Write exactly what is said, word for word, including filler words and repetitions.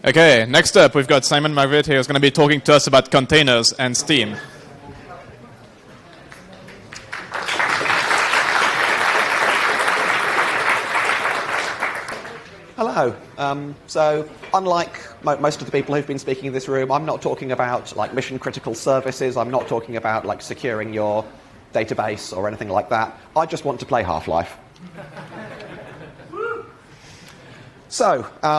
Okay, next up we've got Simon Marvitt here who's going to be talking to us about containers and Steam. Hello. Um, so, unlike mo- most of the people who've been speaking in this room, I'm not talking about like mission critical services. I'm not talking about like securing your database or anything like that. I just want to play Half-Life. So, um,